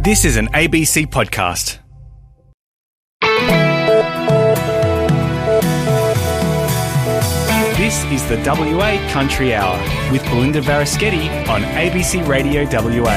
This is an ABC podcast. This is the WA Country Hour with Belinda Varaschetti on ABC Radio WA.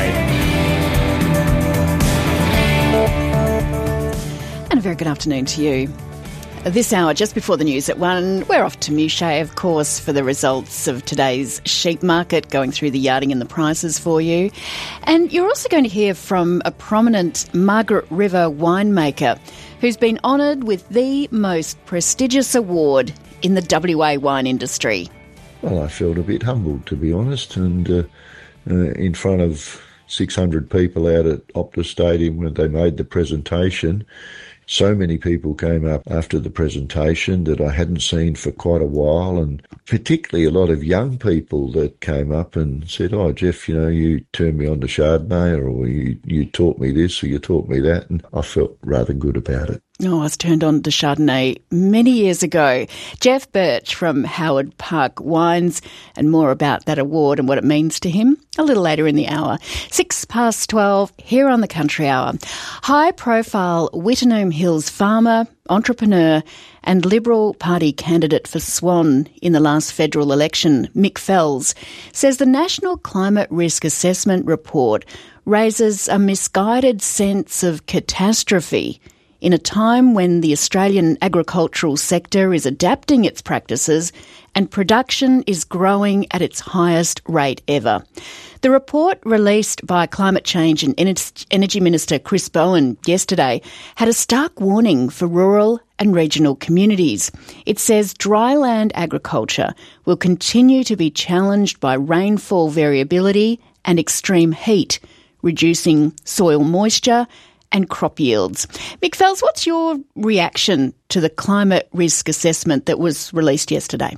And a very good afternoon to you. This hour, just before the news at 1, we're off to Mouchet, of course, for the results of today's sheep market, going through the yarding and the prices for you. And you're also going to hear from a prominent Margaret River winemaker who's been honoured with the most prestigious award in the WA wine industry. Well, I felt a bit humbled, to be honest, and in front of 600 people out at Optus Stadium when they made the presentation. So many people came up after the presentation that I hadn't seen for quite a while, and particularly a lot of young people that came up and said, "Oh, Jeff, you turned me on to Chardonnay, or you taught me this, or you taught me that," and I felt rather good about it. Oh, I was turned on to Chardonnay many years ago. Jeff Birch from Howard Park Wines, and more about that award and what it means to him a little later in the hour. 12:06 here on the Country Hour. High-profile Wittenoom Hills farmer, entrepreneur and Liberal Party candidate for Swan in the last federal election, Mick Fells, says the National Climate Risk Assessment Report raises a misguided sense of catastrophe in a time when the Australian agricultural sector is adapting its practices and production is growing at its highest rate ever. The report, released by Climate Change and Energy Minister Chris Bowen yesterday, had a stark warning for rural and regional communities. It says dryland agriculture will continue to be challenged by rainfall variability and extreme heat, reducing soil moisture and crop yields. Mick Fells, what's your reaction to the climate risk assessment that was released yesterday?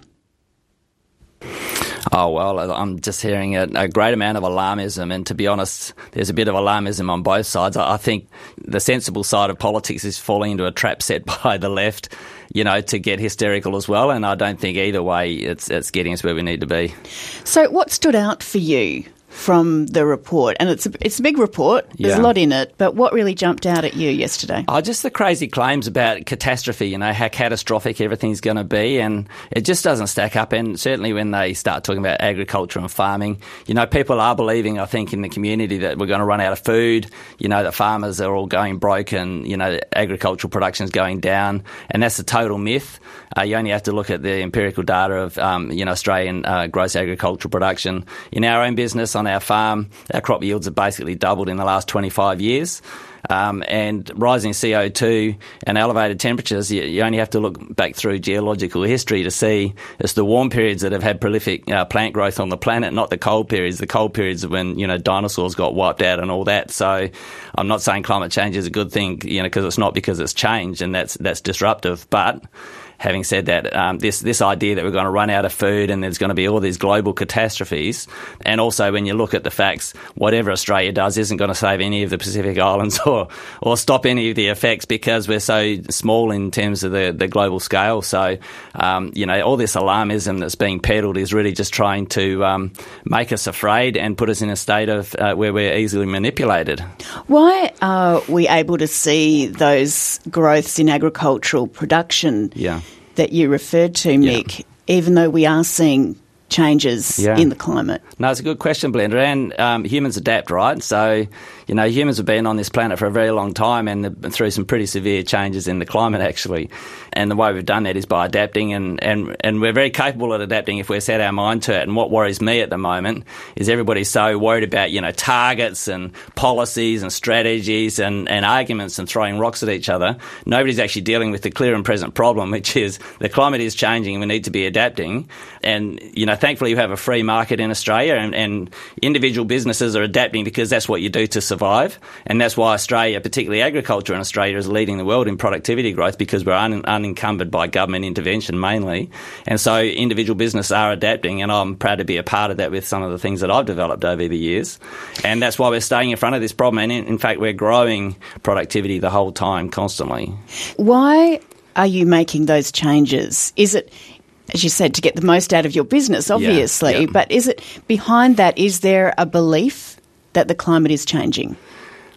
Oh, well, I'm just hearing a great amount of alarmism, and to be honest, there's a bit of alarmism on both sides. I think the sensible side of politics is falling into a trap set by the left, to get hysterical as well, and I don't think either way it's getting us where we need to be. So what stood out for you from the report? And it's a big report. There's a lot in it. But what really jumped out at you yesterday? Oh, just the crazy claims about catastrophe, how catastrophic everything's going to be. And it just doesn't stack up. And certainly when they start talking about agriculture and farming, people are believing, I think, in the community that we're going to run out of food, that farmers are all going broke and, agricultural production is going down. And that's a total myth. You only have to look at the empirical data of, Australian gross agricultural production. In our own business, on our farm, our crop yields have basically doubled in the last 25 years. And rising CO2 and elevated temperatures, you only have to look back through geological history to see it's the warm periods that have had prolific plant growth on the planet, not the cold periods. The cold periods are when, dinosaurs got wiped out and all that. So I'm not saying climate change is a good thing, because it's not, because it's changed and that's disruptive. But having said that, this idea that we're going to run out of food and there's going to be all these global catastrophes, and also when you look at the facts, whatever Australia does isn't going to save any of the Pacific Islands or stop any of the effects, because we're so small in terms of the global scale. So, all this alarmism that's being peddled is really just trying to make us afraid and put us in a state of where we're easily manipulated. Why are we able to see those growths in agricultural production that you referred to, Mick, even though we are seeing changes in the climate? No, it's a good question, Belinda, and humans adapt, right? So, humans have been on this planet for a very long time and through some pretty severe changes in the climate, actually. And the way we've done that is by adapting, and we're very capable at adapting if we're set our mind to it. And what worries me at the moment is everybody's so worried about, targets and policies and strategies and arguments and throwing rocks at each other. Nobody's actually dealing with the clear and present problem, which is the climate is changing and we need to be adapting. And, thankfully we have a free market in Australia, and individual businesses are adapting because that's what you do to survive. And that's why Australia, particularly agriculture in Australia, is leading the world in productivity growth, because we're unencumbered by government intervention mainly. And so individual businesses are adapting, and I'm proud to be a part of that with some of the things that I've developed over the years. And that's why we're staying in front of this problem. And in fact, we're growing productivity the whole time, constantly. Why are you making those changes? Is it, as you said, to get the most out of your business, obviously, but is it behind that, is there a belief that the climate is changing?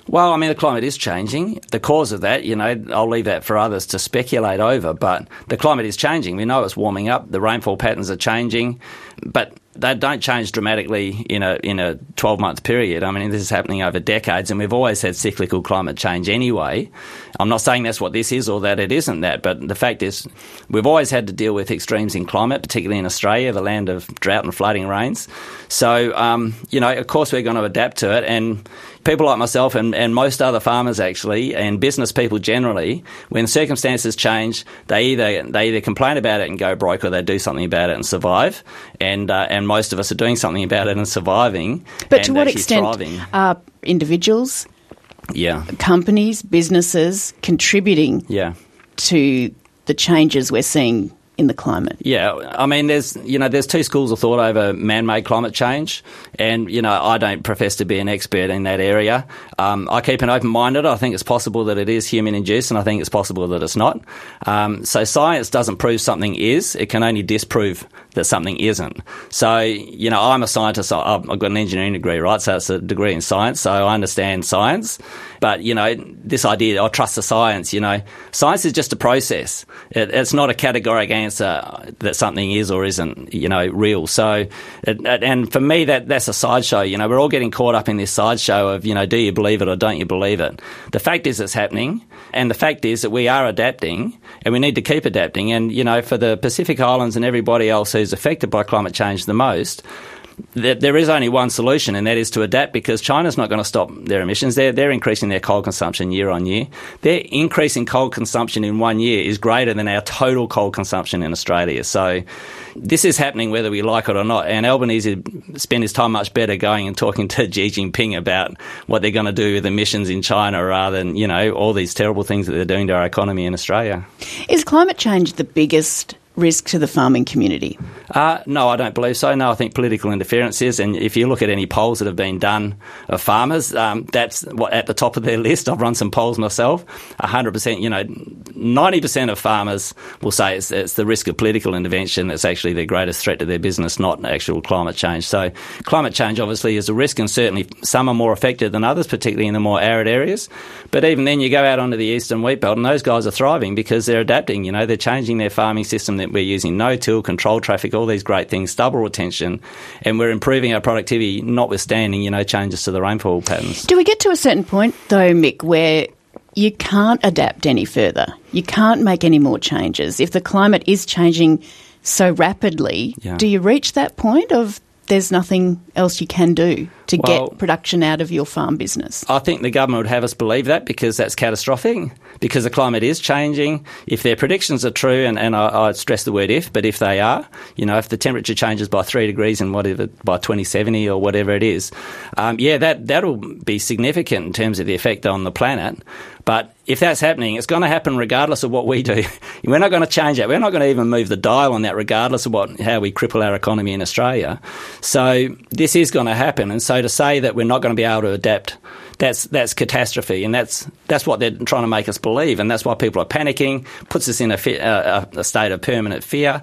Well, I mean, the climate is changing. The cause of that, I'll leave that for others to speculate over, but the climate is changing. We know it's warming up. The rainfall patterns are changing, but they don't change dramatically in a 12-month period. I mean, this is happening over decades, and we've always had cyclical climate change anyway. I'm not saying that's what this is or that it isn't that, but the fact is we've always had to deal with extremes in climate, particularly in Australia, the land of drought and flooding rains. So, of course we're going to adapt to it, and people like myself and most other farmers actually, and business people generally, when circumstances change, they either complain about it and go broke, or they do something about it and survive. And most of us are doing something about it and surviving. But to what extent are individuals, companies, businesses contributing to the changes we're seeing in the climate? Yeah, I mean, there's two schools of thought over man-made climate change, and I don't profess to be an expert in that area. I keep an open-minded. I think it's possible that it is human-induced, and I think it's possible that it's not. So science doesn't prove something is; it can only disprove that something isn't. So I'm a scientist. I've got an engineering degree, right? So it's a degree in science. So I understand science, but this idea, I trust the science. Science is just a process. It's not a categorical answer that something is or isn't, real. So, and for me, that's a sideshow. We're all getting caught up in this sideshow of, do you believe it or don't you believe it? The fact is it's happening, and the fact is that we are adapting, and we need to keep adapting. And, for the Pacific Islands and everybody else who's affected by climate change the most, there is only one solution, and that is to adapt, because China's not going to stop their emissions. They're increasing their coal consumption year on year. Their increase in coal consumption in 1 year is greater than our total coal consumption in Australia. So this is happening whether we like it or not. And Albanese spent his time much better going and talking to Xi Jinping about what they're going to do with emissions in China rather than, all these terrible things that they're doing to our economy in Australia. Is climate change the biggest risk to the farming community? No, I don't believe so. No, I think political interference is, and if you look at any polls that have been done of farmers, that's what at the top of their list. I've run some polls myself. 100%, 90% of farmers will say it's the risk of political intervention that's actually the greatest threat to their business, not actual climate change. So climate change obviously is a risk, and certainly some are more affected than others, particularly in the more arid areas. But even then, you go out onto the eastern wheat belt, and those guys are thriving because they're adapting. They're changing their farming system. That we're using no-till, controlled traffic, all these great things, stubble retention, and we're improving our productivity, notwithstanding, changes to the rainfall patterns. Do we get to a certain point, though, Mick, where you can't adapt any further? You can't make any more changes? If the climate is changing so rapidly, do you reach that point of there's nothing else you can do to get production out of your farm business? I think the government would have us believe that, because that's catastrophic, because the climate is changing. If their predictions are true, and I stress the word if, but if they are, if the temperature changes by 3 degrees and whatever by 2070 or whatever it is, that'll be significant in terms of the effect on the planet. But if that's happening, it's going to happen regardless of what we do. We're not going to change that. We're not going to even move the dial on that regardless of how we cripple our economy in Australia. So this is going to happen. And so to say that we're not going to be able to adapt, that's catastrophe, and that's what they're trying to make us believe, and that's why people are panicking, puts us in a state of permanent fear.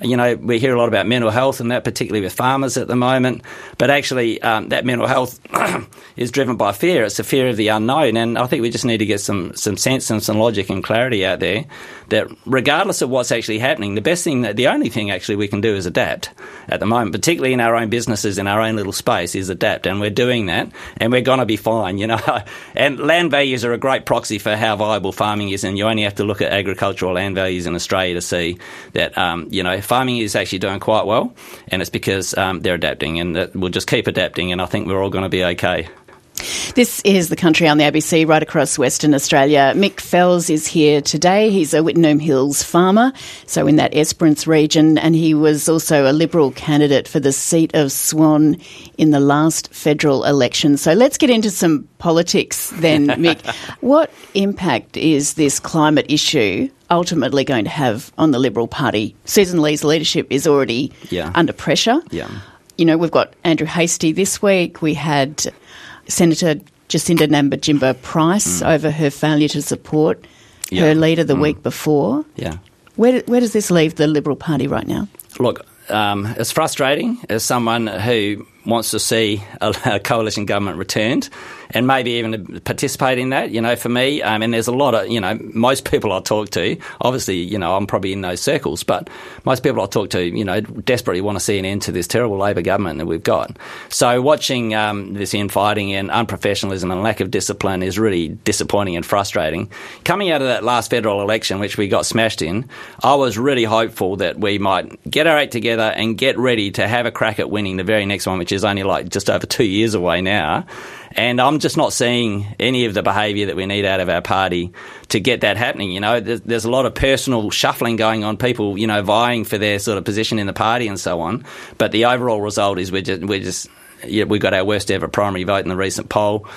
We hear a lot about mental health, and that particularly with farmers at the moment, but actually that mental health is driven by fear. It's the fear of the unknown, and I think we just need to get some sense and some logic and clarity out there that regardless of what's actually happening, the only thing actually we can do is adapt at the moment, particularly in our own businesses, in our own little space, is adapt, and we're doing that, and we're going to be fine, And land values are a great proxy for how viable farming is, and you only have to look at agricultural land values in Australia to see that, farming is actually doing quite well, and it's because they're adapting, and that we'll just keep adapting, and I think we're all going to be okay. This is The Country on the ABC right across Western Australia. Mick Fells is here today. He's a Wittenoom Hills farmer, so in that Esperance region, and he was also a Liberal candidate for the seat of Swan in the last federal election. So let's get into some politics then, Mick. What impact is this climate issue ultimately going to have on the Liberal Party? Susan Lee's leadership is already under pressure. Yeah. We've got Andrew Hastie this week. We had Senator Jacinda Nampijinpa-Price over her failure to support her leader the week before. Yeah. Where does this leave the Liberal Party right now? Look, it's frustrating as someone who wants to see a coalition government returned, and maybe even participate in that. For me, and there's a lot of, most people I talk to, obviously, I'm probably in those circles, but most people I talk to, desperately want to see an end to this terrible Labor government that we've got. So watching this infighting and unprofessionalism and lack of discipline is really disappointing and frustrating. Coming out of that last federal election, which we got smashed in, I was really hopeful that we might get our act together and get ready to have a crack at winning the very next one, which is only like just over 2 years away now. And I'm just not seeing any of the behaviour that we need out of our party to get that happening. There's a lot of personal shuffling going on, people, vying for their sort of position in the party and so on. But the overall result is we got our worst ever primary vote in the recent poll.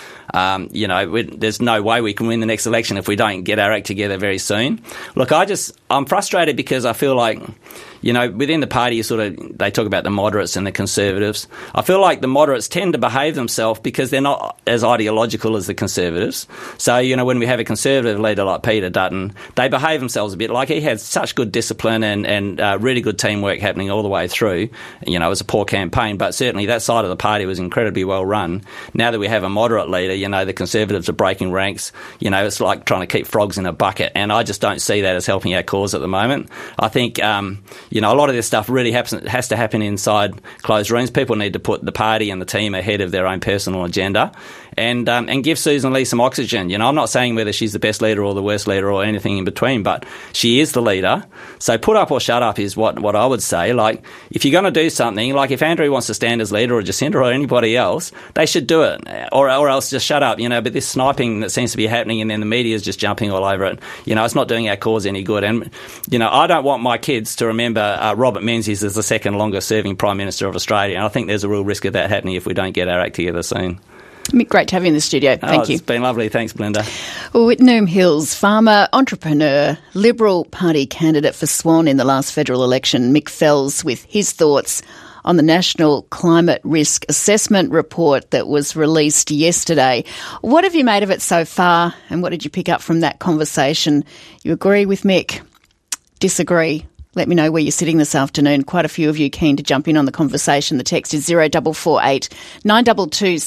There's no way we can win the next election if we don't get our act together very soon. Look, I'm frustrated because I feel like, within the party, they talk about the moderates and the conservatives. I feel like the moderates tend to behave themselves because they're not as ideological as the conservatives. So, when we have a conservative leader like Peter Dutton, they behave themselves a bit like he had such good discipline and really good teamwork happening all the way through. It was a poor campaign, but certainly that side of the party was incredibly well run. Now that we have a moderate leader, the Conservatives are breaking ranks. It's like trying to keep frogs in a bucket, and I just don't see that as helping our cause at the moment. I think, a lot of this stuff really has to happen inside closed rooms. People need to put the party and the team ahead of their own personal agenda and give Susan Lee some oxygen. I'm not saying whether she's the best leader or the worst leader or anything in between, but she is the leader. So put up or shut up is what I would say. Like, if you're going to do something, like if Andrew wants to stand as leader or Jacinda or anybody else, they should do it, or else just shut up. But this sniping that seems to be happening and then the media is just jumping all over it, it's not doing our cause any good. And, I don't want my kids to remember Robert Menzies as the second longest serving Prime Minister of Australia. And I think there's a real risk of that happening if we don't get our act together soon. Mick, great to have you in the studio. Thank you. It's been lovely. Thanks, Belinda. Wittenoom Hills farmer, entrepreneur, Liberal Party candidate for Swan in the last federal election, Mick Fells, with his thoughts on the National Climate Risk Assessment report that was released yesterday. What have you made of it so far, and what did you pick up from that conversation? You agree with Mick? Disagree? Let me know where you're sitting this afternoon. Quite a few of you keen to jump in on the conversation. The text is 0448 922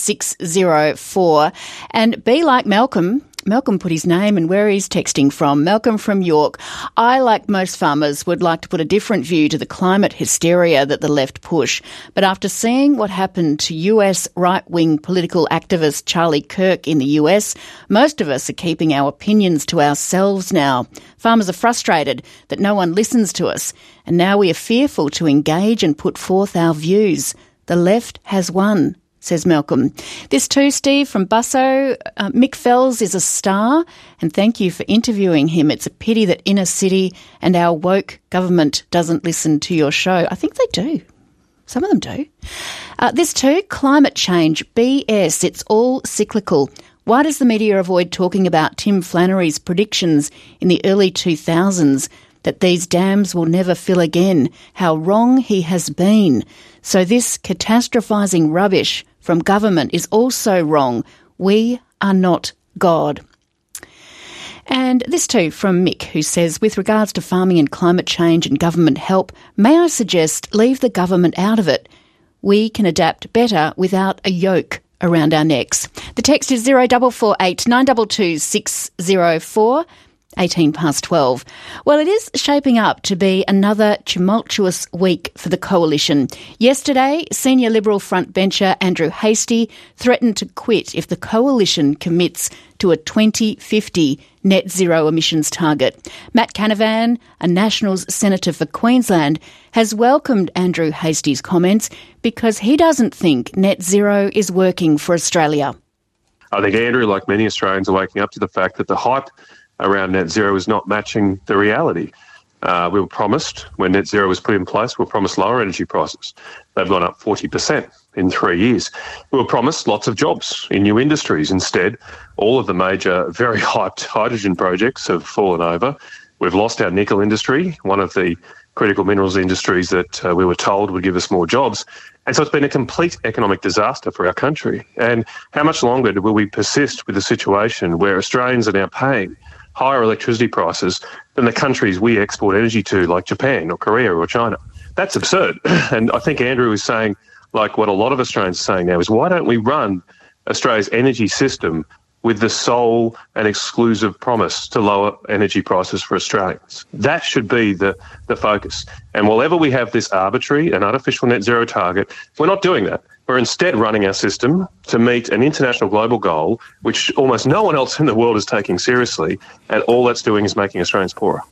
604. And be like Malcolm. Malcolm put his name and where he's texting from. Malcolm from York. I, like most farmers, would like to put a different view to the climate hysteria that the left push. But after seeing what happened to US right-wing political activist Charlie Kirk in the US, most of us are keeping our opinions to ourselves now. Farmers are frustrated that no one listens to us, and now we are fearful to engage and put forth our views. The left has won, says Malcolm. This too, Steve, from Busso. Mick Fells is a star, and thank you for interviewing him. It's a pity that inner city and our woke government doesn't listen to your show. I think they do. Some of them do. This too, climate change, BS. It's all cyclical. Why does the media avoid talking about Tim Flannery's predictions in the early 2000s that these dams will never fill again? How wrong he has been. So this catastrophising rubbish from government is also wrong. We are not God. And this too from Mick, who says, with regards to farming and climate change and government help, may I suggest leave the government out of it? We can adapt better without a yoke around our necks. The text is 0448 922 604. 18 past 12. Well, it is shaping up to be another tumultuous week for the coalition. Yesterday, senior Liberal frontbencher Andrew Hastie threatened to quit if the coalition commits to a 2050 net zero emissions target. Matt Canavan, a Nationals senator for Queensland, has welcomed Andrew Hastie's comments because he doesn't think net zero is working for Australia. I think Andrew, like many Australians, are waking up to the fact that the hype around net zero is not matching the reality. We were promised, when net zero was put in place, we were promised lower energy prices. They've gone up 40% in 3 years. We were promised lots of jobs in new industries. Instead, all of the major, very hyped hydrogen projects have fallen over. We've lost our nickel industry, one of the critical minerals industries that we were told would give us more jobs. And so it's been a complete economic disaster for our country. And how much longer will we persist with a situation where Australians are now paying higher electricity prices than the countries we export energy to, like Japan or Korea or China? That's absurd. And I think Andrew is saying, like what a lot of Australians are saying now, is why don't we run Australia's energy system with the sole and exclusive promise to lower energy prices for Australians? That should be the focus. And whenever we have this arbitrary and artificial net zero target, we're not doing that. We're instead running our system to meet an international global goal, which almost no one else in the world is taking seriously, and all that's doing is making Australians poorer.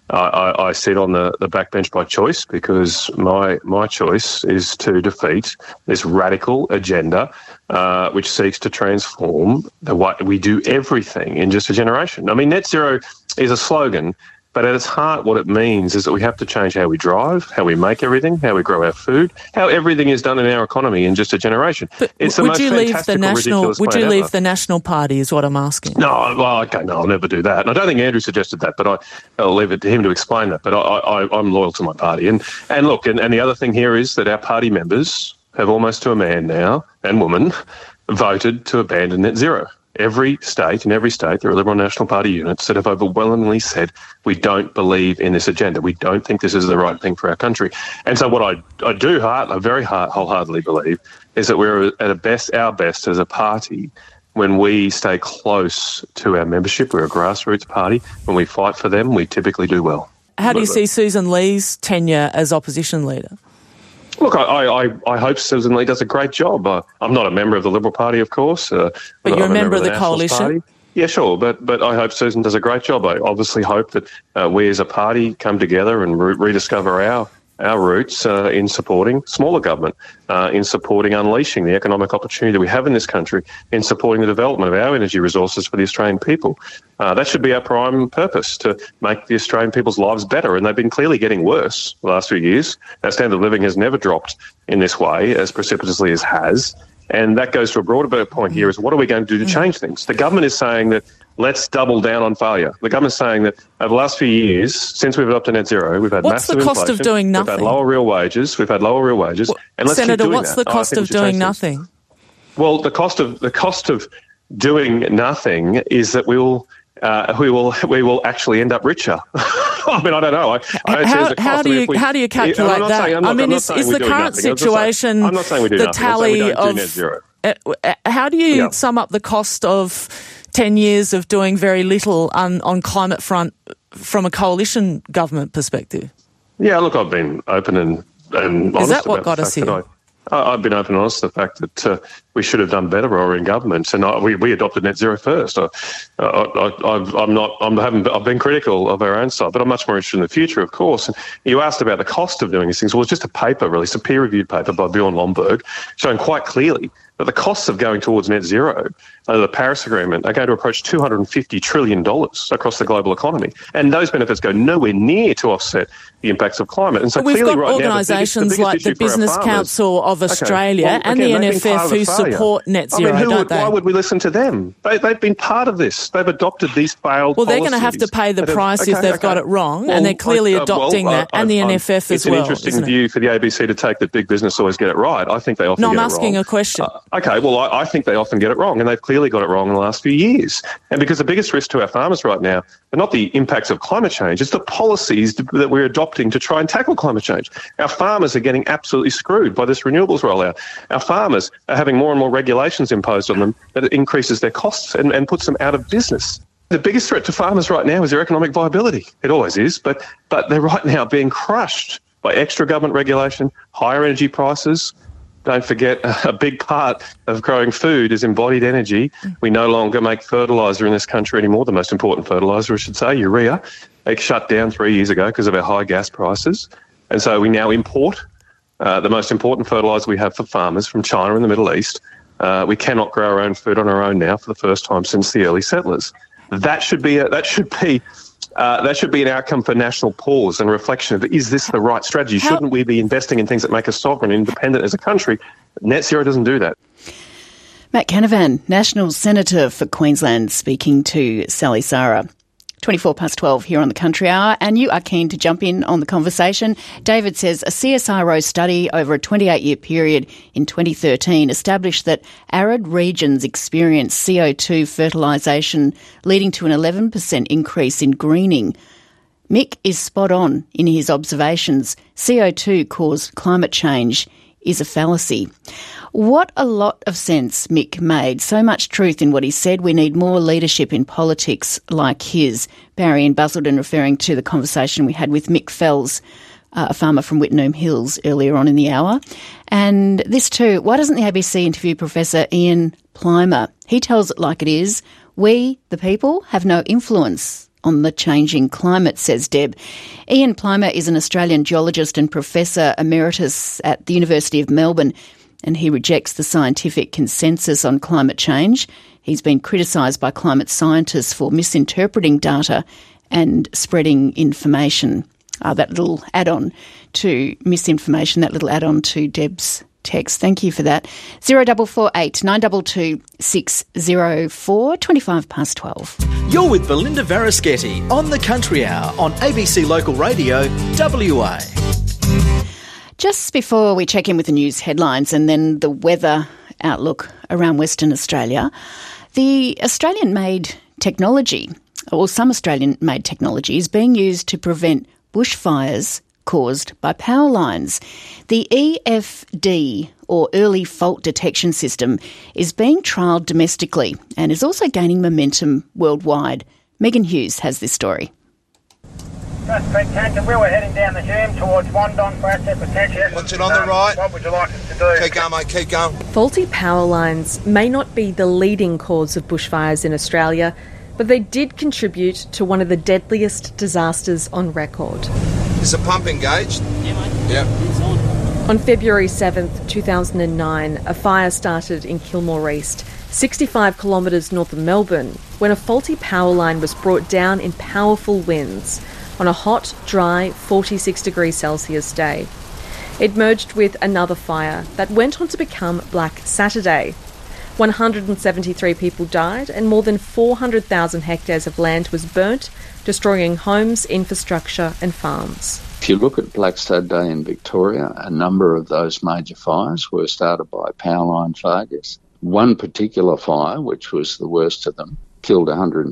I sit on the backbench by choice, because my choice is to defeat this radical agenda which seeks to transform the way we do everything in just a generation. I mean, net zero is a slogan, but at its heart, what it means is that we have to change how we drive, how we make everything, how we grow our food, how everything is done in our economy in just a generation. But it's the would most you leave the national? Would you leave the National Party? Is what I'm asking. No, well, okay, no, I'll never do that. And I don't think Andrew suggested that, but I'll leave it to him to explain that. But I'm loyal to my party, and look, and the other thing here is that our party members have almost to a man now and woman voted to abandon net zero. In every state, there are Liberal National Party units that have overwhelmingly said, we don't believe in this agenda. We don't think this is the right thing for our country. And so what I do wholeheartedly believe is that we're at our best as a party when we stay close to our membership. We're a grassroots party. When we fight for them, we typically do well. How do you see Susan Lee's tenure as opposition leader? Look, I hope Susan Lee does a great job. I'm not a member of the Liberal Party, of course. But you're a member of the Coalition? Party. Yeah, sure, but I hope Susan does a great job. I obviously hope that we as a party come together and rediscover our roots in supporting smaller government, in supporting unleashing the economic opportunity that we have in this country, in supporting the development of our energy resources for the Australian people. That should be our prime purpose, to make the Australian people's lives better. And they've been clearly getting worse the last few years. Our standard of living has never dropped in this way as precipitously as has. And that goes to a broader point here, is what are we going to do to change things? The government is saying that let's double down on failure. The government's saying that over the last few years, since we've adopted net zero, we've had massive inflation. What's the cost of doing nothing? We've had lower real wages. And let's Senator, keep doing what's the cost of doing nothing? Well, the cost of doing nothing is that we will actually end up richer. I mean, I don't know. How do you calculate that? I mean, is the current situation the tally of net zero? How do you sum up the cost of 10 years of doing very little on climate front from a coalition government perspective? Yeah, look, I've been open and honest. Is that what got us here? I've been open and honest to the fact that we should have done better while we were in government, and we adopted net zero first. I've been critical of our own side, but I'm much more interested in the future, of course. And you asked about the cost of doing these things. Well, it's just a paper released, a peer-reviewed paper by Bjorn Lomborg, showing quite clearly that the costs of going towards net zero under the Paris Agreement are going to approach $250 trillion across the global economy. And those benefits go nowhere near to offset the impacts of climate. And so we've clearly got right organisations like the Business Council of Australia and the NFF who support net zero, don't they? Why would we listen to them? They've been part of this. They've adopted these failed policies. They're going to have to pay the price if they've got it wrong, and they're clearly adopting that, and the NFF as well. It's an interesting view for the ABC to take that big business always get it right. I think they often get it wrong. No, I'm asking a question. Okay, well, I think they often get it wrong, and they've clearly got it wrong in the last few years. And because the biggest risk to our farmers right now are not the impacts of climate change, it's the policies that we're adopting to try and tackle climate change. Our farmers are getting absolutely screwed by this renewables rollout. Our farmers are having more and more regulations imposed on them that increases their costs and puts them out of business. The biggest threat to farmers right now is their economic viability. It always is, but they're right now being crushed by extra government regulation, higher energy prices. Don't forget, a big part of growing food is embodied energy. We no longer make fertiliser in this country anymore, the most important fertiliser, I should say, urea. It shut down 3 years ago because of our high gas prices. And so we now import the most important fertiliser we have for farmers from China and the Middle East. We cannot grow our own food on our own now for the first time since the early settlers. That should be an outcome for national pause and reflection of, is this the right strategy? Shouldn't we be investing in things that make us sovereign and independent as a country? Net zero doesn't do that. Matt Canavan, National Senator for Queensland, speaking to Sally Sara. 12 here on the Country Hour, and you are keen to jump in on the conversation. David says a CSIRO study over a 28-year period in 2013 established that arid regions experience CO2 fertilisation, leading to an 11% increase in greening. Mick is spot on in his observations. CO2 caused climate change is a fallacy. What a lot of sense Mick made. So much truth in what he said. We need more leadership in politics like his. Barry in Busselton referring to the conversation we had with Mick Fells, a farmer from Wittenoom Hills, earlier on in the hour. And this too, why doesn't the ABC interview Professor Ian Plimer? He tells it like it is. We, the people, have no influence on the changing climate, says Deb. Ian Plimer is an Australian geologist and Professor Emeritus at the University of Melbourne, and he rejects the scientific consensus on climate change. He's been criticised by climate scientists for misinterpreting data and spreading information. That little add-on to misinformation, that little add-on to Deb's text. Thank you for that. 0448 922 604, 25 past 12. You're with Belinda Varaschetti on the Country Hour on ABC Local Radio, WA. Just before we check in with the news headlines and then the weather outlook around Western Australia, the Australian-made technology, or some Australian-made technology, is being used to prevent bushfires caused by power lines. The EFD, or Early Fault Detection System, is being trialled domestically and is also gaining momentum worldwide. Megan Hughes has this story. Just Canton, we were heading down the Hume towards Wandon for asset protection. What's it on the right? What would you like us to do? Keep going, mate, keep going. Faulty power lines may not be the leading cause of bushfires in Australia, but they did contribute to one of the deadliest disasters on record. Is the pump engaged? Yeah, mate. Yep. It's on February 7th, 2009, a fire started in Kilmore East, 65 kilometres north of Melbourne, when a faulty power line was brought down in powerful winds on a hot, dry 46 degrees Celsius day. It merged with another fire that went on to become Black Saturday. 173 people died and more than 400,000 hectares of land was burnt, destroying homes, infrastructure and farms. If you look at Black Saturday in Victoria, a number of those major fires were started by power line failures. One particular fire, which was the worst of them, killed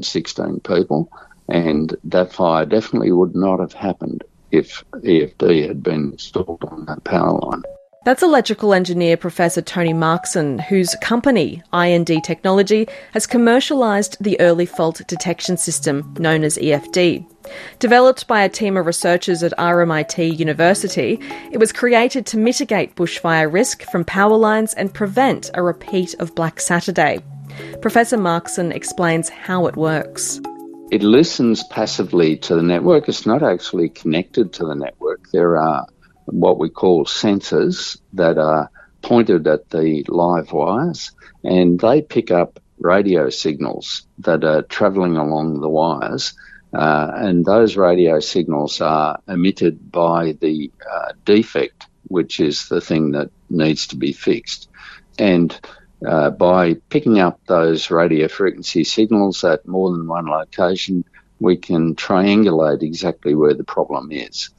116 people, and that fire definitely would not have happened if EFD had been installed on that power line. That's electrical engineer Professor Tony Markson, whose company, IND Technology, has commercialised the Early Fault Detection System, known as EFD. Developed by a team of researchers at RMIT University, it was created to mitigate bushfire risk from power lines and prevent a repeat of Black Saturday. Professor Markson explains how it works. It listens passively to the network. It's not actually connected to the network. There are what we call sensors that are pointed at the live wires, and they pick up radio signals that are travelling along the wires, and those radio signals are emitted by the defect, which is the thing that needs to be fixed. And by picking up those radio frequency signals at more than one location, we can triangulate exactly where the problem is.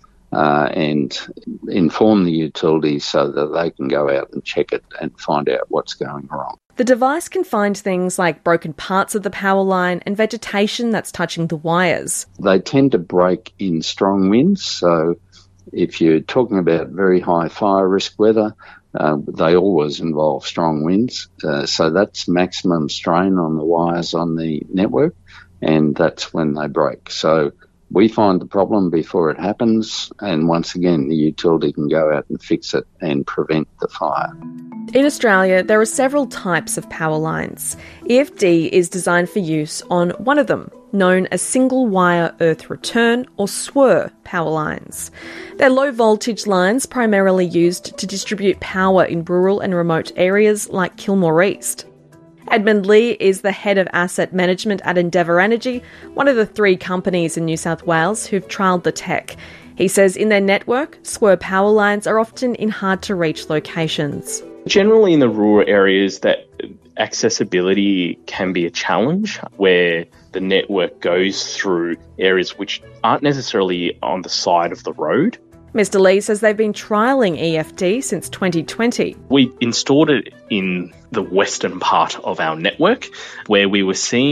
And inform the utilities so that they can go out and check it and find out what's going wrong. The device can find things like broken parts of the power line and vegetation that's touching the wires. They tend to break in strong winds, so if you're talking about very high fire risk weather, they always involve strong winds. So that's maximum strain on the wires on the network, and that's when they break. So we find the problem before it happens, and once again, the utility can go out and fix it and prevent the fire. In Australia, there are several types of power lines. EFD is designed for use on one of them, known as single-wire earth return, or SWER, power lines. They're low-voltage lines primarily used to distribute power in rural and remote areas like Kilmore East. Edmund Lee is the head of asset management at Endeavour Energy, one of the 3 companies in New South Wales who've trialled the tech. He says in their network, SWER power lines are often in hard-to-reach locations. Generally in the rural areas, that accessibility can be a challenge, where the network goes through areas which aren't necessarily on the side of the road. Mr. Lee says they've been trialling EFD since 2020. We installed it in the western part of our network, where we were seeing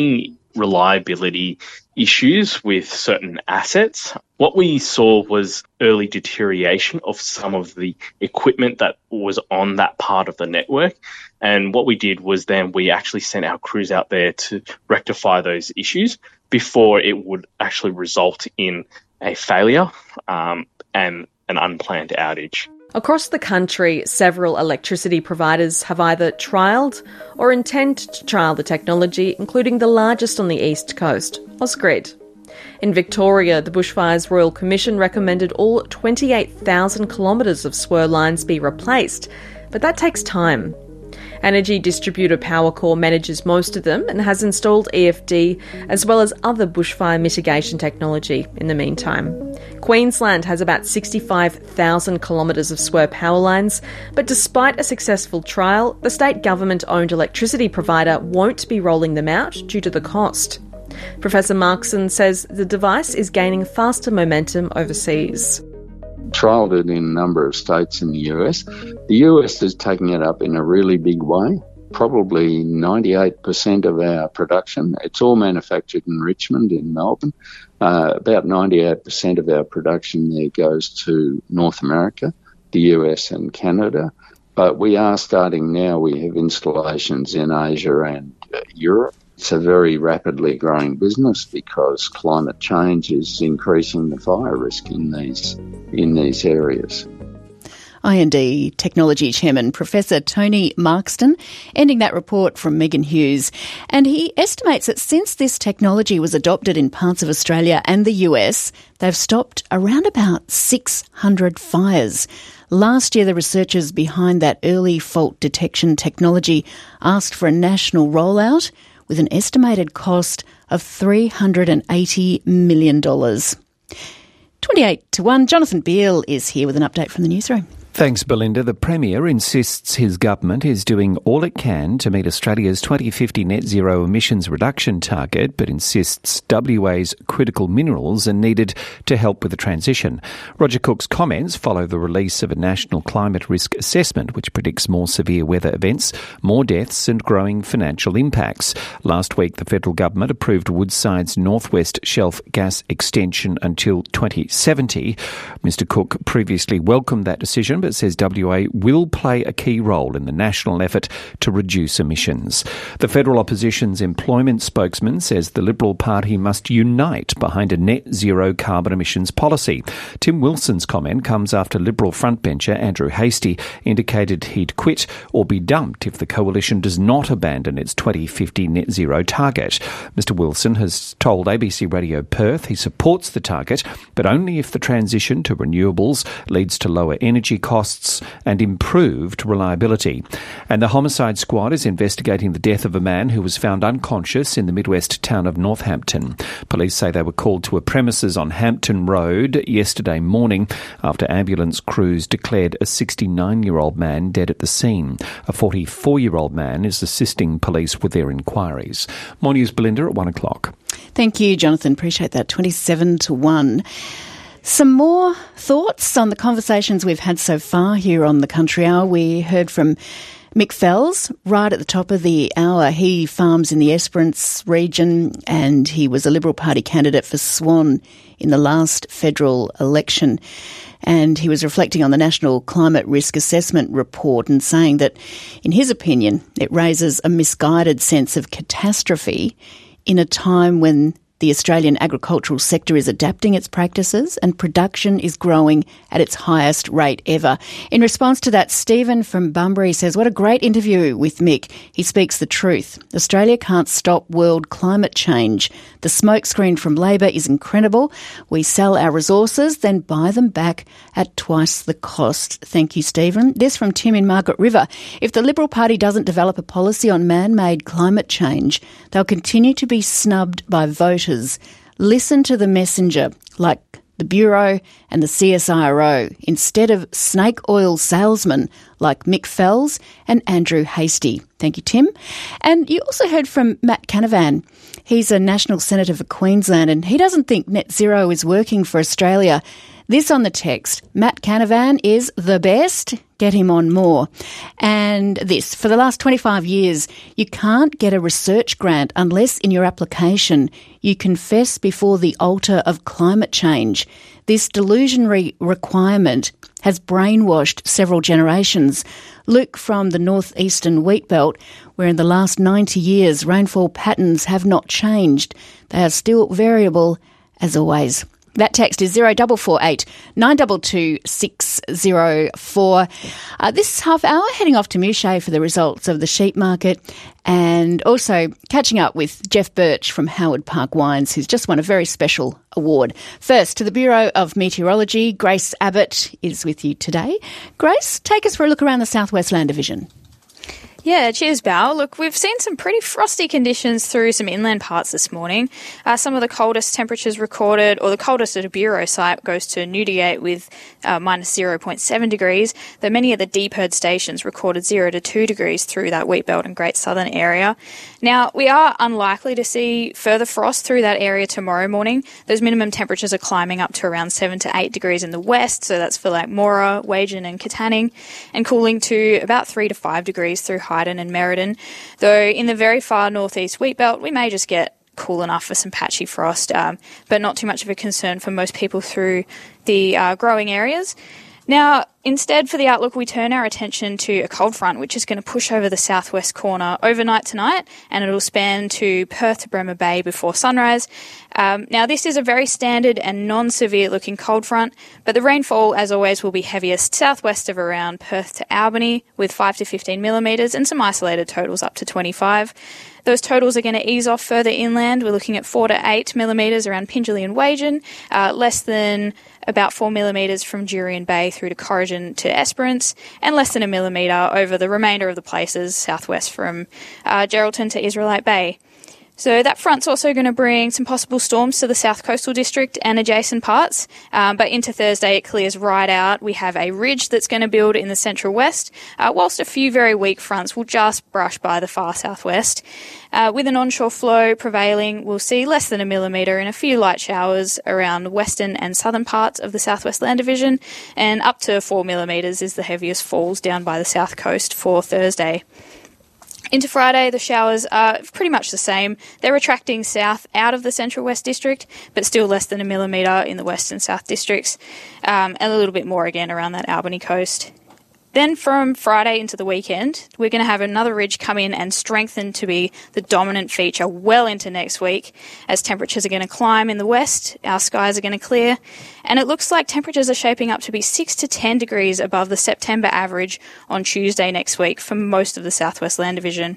reliability issues with certain assets. What we saw was early deterioration of some of the equipment that was on that part of the network. And what we did was then we actually sent our crews out there to rectify those issues before it would actually result in a failure and an unplanned outage. Across the country, several electricity providers have either trialled or intend to trial the technology, including the largest on the east coast, Ausgrid. In Victoria, the Bushfires Royal Commission recommended all 28,000 kilometres of SWIR lines be replaced, but that takes time. Energy distributor Powercor manages most of them and has installed EFD as well as other bushfire mitigation technology in the meantime. Queensland has about 65,000 kilometres of SWIR power lines, but despite a successful trial, the state government-owned electricity provider won't be rolling them out due to the cost. Professor Markson says the device is gaining faster momentum overseas. Trialled it in a number of states in the US. The US is taking it up in a really big way, probably 98% of our production. It's all manufactured in Richmond in Melbourne. About 98% of our production there goes to North America, the US and Canada. But we are starting now, we have installations in Asia and Europe. It's a very rapidly growing business because climate change is increasing the fire risk in these areas. I&D Technology Chairman Professor Tony Markston, ending that report from Megan Hughes. And he estimates that since this technology was adopted in parts of Australia and the US, they've stopped around about 600 fires. Last year, the researchers behind that early fault detection technology asked for a national rollout with an estimated cost of $380 million. 28 to 1. Jonathan Beale is here with an update from the newsroom. Thanks, Belinda. The Premier insists his government is doing all it can to meet Australia's 2050 net zero emissions reduction target, but insists WA's critical minerals are needed to help with the transition. Roger Cook's comments follow the release of a national climate risk assessment, which predicts more severe weather events, more deaths and growing financial impacts. Last week, the federal government approved Woodside's Northwest Shelf gas extension until 2070. Mr Cook previously welcomed that decision, but says WA will play a key role in the national effort to reduce emissions. The federal opposition's employment spokesman says the Liberal Party must unite behind a net zero carbon emissions policy. Tim Wilson's comment comes after Liberal frontbencher Andrew Hastie indicated he'd quit or be dumped if the coalition does not abandon its 2050 net zero target. Mr Wilson has told ABC Radio Perth he supports the target, but only if the transition to renewables leads to lower energy costs and improved reliability. And the homicide squad is investigating the death of a man who was found unconscious in the Midwest town of Northampton. Police say they were called to a premises on Hampton Road yesterday morning after ambulance crews declared a 69-year-old man dead at the scene. A 44-year-old man is assisting police with their inquiries. More news, Belinda, at 1 o'clock. Thank you, Jonathan. Appreciate that. 27 to 1. Some more thoughts on the conversations we've had so far here on the Country Hour. We heard from Mick Fells right at the top of the hour. He farms in the Esperance region and he was a Liberal Party candidate for Swan in the last federal election. And he was reflecting on the National Climate Risk Assessment report and saying that, in his opinion, it raises a misguided sense of catastrophe in a time when the Australian agricultural sector is adapting its practices and production is growing at its highest rate ever. In response to that, Stephen from Bunbury says, what a great interview with Mick. He speaks the truth. Australia can't stop world climate change. The smokescreen from Labor is incredible. We sell our resources, then buy them back at twice the cost. Thank you, Stephen. This from Tim in Margaret River. If the Liberal Party doesn't develop a policy on man-made climate change, they'll continue to be snubbed by voters. Listen to the messenger, like the Bureau and the CSIRO, instead of snake oil salesmen like Mick Fells and Andrew Hastie. Thank you, Tim. And you also heard from Matt Canavan. He's a national senator for Queensland, and he doesn't think net zero is working for Australia. This on the text, Matt Canavan is the best. get him on more. And this, for the last 25 years, you can't get a research grant unless in your application you confess before the altar of climate change. This delusionary requirement has brainwashed several generations. Luke from the northeastern wheat belt, where in the last 90 years rainfall patterns have not changed. They are still variable as always. That text is 0448 922 604. This half hour, heading off to Mouchet for the results of the sheep market, and also catching up with Jeff Birch from Howard Park Wines, who's just won a very special award. First, to the Bureau of Meteorology, Grace Abbott is with you today. Grace, take us for a look around the South West Land Division. Yeah, cheers, Bal. Look, we've seen some pretty frosty conditions through some inland parts this morning. Some of the coldest temperatures recorded, or the coldest at a Bureau site, goes to Newdigate with minus 0.7 degrees, though many of the deep herd stations recorded 0 to 2 degrees through that wheat belt and Great Southern area. Now, we are unlikely to see further frost through that area tomorrow morning. Those minimum temperatures are climbing up to around 7 to 8 degrees in the west, so that's for like Moora, Wagen and Katanning, and cooling to about 3 to 5 degrees through Hyden and Merredin, though in the very far northeast wheat belt we may just get cool enough for some patchy frost, but not too much of a concern for most people through the growing areas. Now, instead for the outlook, we turn our attention to a cold front, which is going to push over the southwest corner overnight tonight, and it'll span to Perth to Bremer Bay before sunrise. Now, this is a very standard and non-severe looking cold front, but the rainfall, as always, will be heaviest southwest of around Perth to Albany with 5 to 15 millimetres and some isolated totals up to 25. Those totals are going to ease off further inland. We're looking at 4 to 8 millimetres around Pingelly and Wagen, less than about 4 millimetres from Jurien Bay through to Corrigan to Esperance, and less than a millimetre over the remainder of the places southwest from Geraldton to Israelite Bay. So that front's also going to bring some possible storms to the South Coastal District and adjacent parts, but into Thursday it clears right out. We have a ridge that's going to build in the central west, whilst a few very weak fronts will just brush by the far southwest. With an onshore flow prevailing, we'll see less than a millimetre and a few light showers around the western and southern parts of the South West Land Division, and up to 4 millimetres is the heaviest falls down by the south coast for Thursday. Into Friday, the showers are pretty much the same. They're retracting south out of the Central West District, but still less than a millimetre in the West and South Districts, and a little bit more again around that Albany coast. Then from Friday into the weekend, we're going to have another ridge come in and strengthen to be the dominant feature well into next week, as temperatures are going to climb in the west, our skies are going to clear, and it looks like temperatures are shaping up to be 6 to 10 degrees above the September average on Tuesday next week for most of the South West Land Division.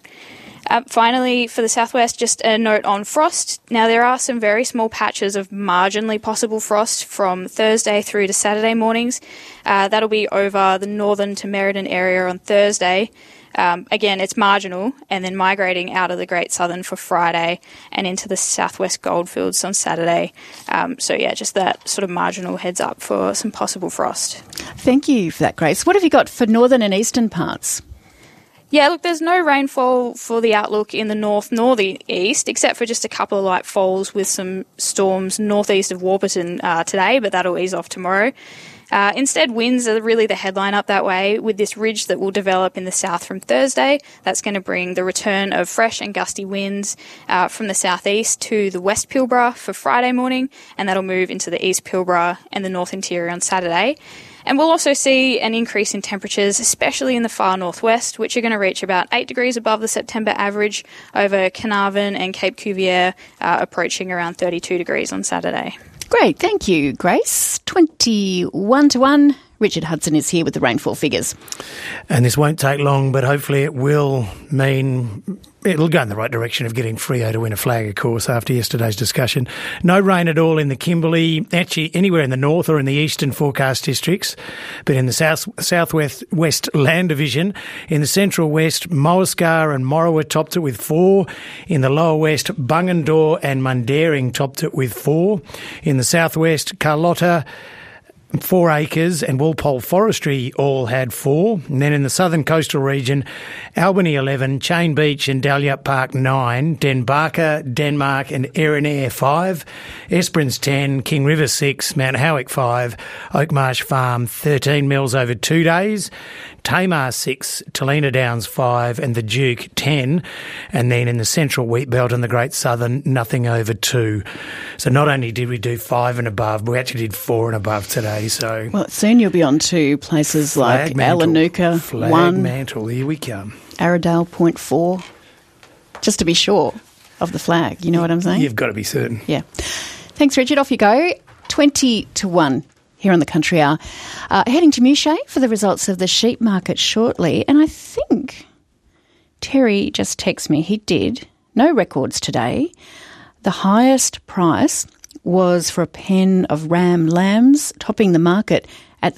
Finally, for the southwest, just a note on frost. Now, there are some very small patches of marginally possible frost from Thursday through to Saturday mornings. That'll be over the northern to Merredin area on Thursday. Again, it's marginal, and then migrating out of the Great Southern for Friday and into the southwest goldfields on Saturday. So, yeah, just that sort of marginal heads up for some possible frost. Thank you for that, Grace. What have you got for northern and eastern parts? Yeah, look, there's no rainfall for the outlook in the north nor the east, except for just a couple of light falls with some storms northeast of Warburton today, but that'll ease off tomorrow. Instead, winds are really the headline up that way, with this ridge that will develop in the south from Thursday. That's going to bring the return of fresh and gusty winds from the southeast to the West Pilbara for Friday morning, and that'll move into the East Pilbara and the North Interior on Saturday. And we'll also see an increase in temperatures, especially in the far northwest, which are going to reach about 8 degrees above the September average over Carnarvon and Cape Cuvier, approaching around 32 degrees on Saturday. Great, thank you, Grace. 21 to 1. Richard Hudson is here with the rainfall figures. And this won't take long, but hopefully it will mean it'll go in the right direction of getting Freo to win a flag, of course, after yesterday's discussion. No rain at all in the Kimberley, actually anywhere in the north or in the eastern forecast districts, but in the southwest Land Division, in the central west, Moascar and Morawa topped it with 4. In the lower west, Bungendore and Mundaring topped it with 4. In the southwest, Carlotta, 4 acres, and Walpole Forestry all had 4. And then in the southern coastal region, Albany 11, Chain Beach and Dalyup Park 9, Den Barker, Denmark and Erin 5, Esperance 10, King River 6, Mount Howick 5, Oakmarsh Farm 13 mils over 2 days, Tamar 6, Talina Downs 5 and the Duke 10. And then in the central wheat belt and the Great Southern, nothing over 2. So not only did we do 5 and above, but we actually did 4 and above today. So well, soon you'll be on to places like Alanuka 1. Mantle, here we come. Arradale 0.4, just to be sure of the flag. You know what I'm saying? You've got to be certain. Yeah. Thanks, Richard. Off you go. 20-1. Here on the Country Hour. Heading to Mouchet for the results of the sheep market shortly. And I think Terry just texted me. He did. No records today. The highest price was for a pen of ram lambs, topping the market at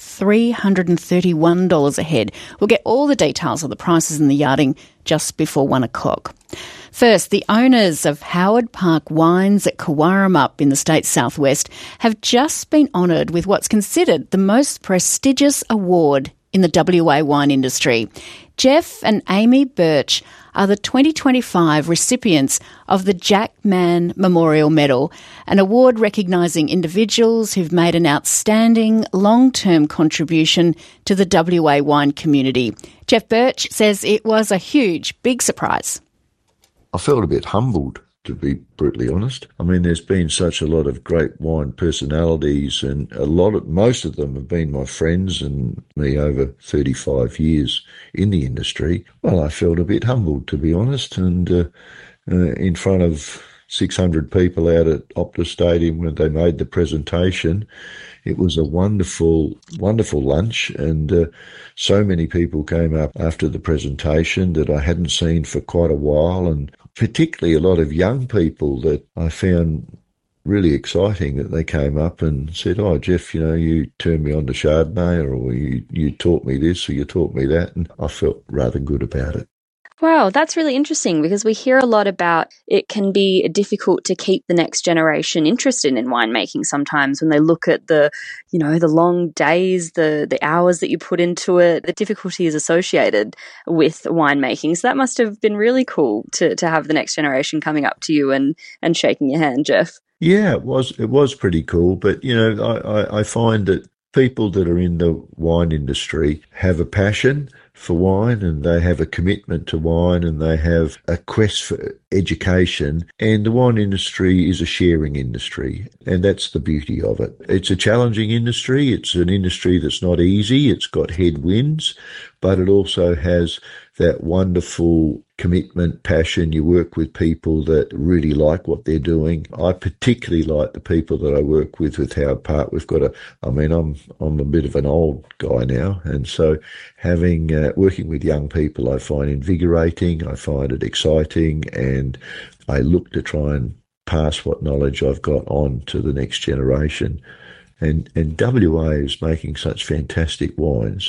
$331 a head. We'll get all the details of the prices in the yarding just before 1 o'clock. First, the owners of Howard Park Wines at Kawarramup in the state's southwest have just been honoured with what's considered the most prestigious award in the WA wine industry. Jeff and Amy Birch are the 2025 recipients of the Jack Mann Memorial Medal, an award recognising individuals who've made an outstanding long-term contribution to the WA wine community. Jeff Birch says it was a huge, big surprise. I felt a bit humbled, to be brutally honest. I mean, there's been such a lot of great wine personalities, and most of them have been my friends and me over 35 years in the industry. Well, I felt a bit humbled, to be honest, and in front of 600 people out at Optus Stadium when they made the presentation. It was a wonderful, wonderful lunch, and so many people came up after the presentation that I hadn't seen for quite a while, and particularly a lot of young people that I found really exciting that they came up and said, "Oh, Jeff, you turned me on to Chardonnay, or you taught me this, or you taught me that," and I felt rather good about it. Wow, that's really interesting, because we hear a lot about it can be difficult to keep the next generation interested in winemaking sometimes when they look at the long days, the hours that you put into it, the difficulties associated with winemaking. So that must have been really cool to have the next generation coming up to you and shaking your hand, Jeff. Yeah, it was pretty cool. But, I find that people that are in the wine industry have a passion for wine, and they have a commitment to wine, and they have a quest for education. And the wine industry is a sharing industry, and that's the beauty of it. It's a challenging industry. It's an industry that's not easy. It's got headwinds, but it also has that wonderful commitment, passion. You work with people that really like what they're doing. I particularly like the people that I work with Howard Park. I'm a bit of an old guy now, and so working with young people I find invigorating, I find it exciting, and I look to try and pass what knowledge I've got on to the next generation. And WA is making such fantastic wines.